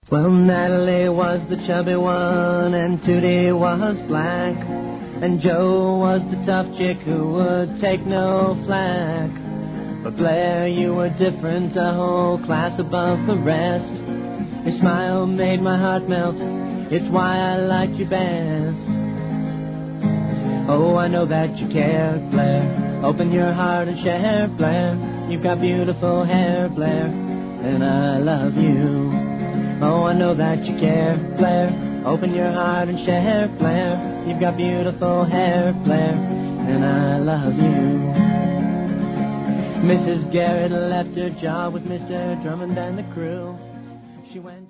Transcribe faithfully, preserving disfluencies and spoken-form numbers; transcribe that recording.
Well, Natalie was the chubby one, and Tootie was black, and Joe was the tough chick who would take no flack. But Blair, you were different, a whole class above the rest. Your smile made my heart melt, it's why I liked you best. Oh, I know that you care, Blair, open your heart and share, Blair. You've got beautiful hair, Blair, and I love you. Oh, I know that you care, Blair, open your heart and share, Blair. You've got beautiful hair, Blair, and I love you. Missus Garrett left her job with Mister Drummond and the crew. She went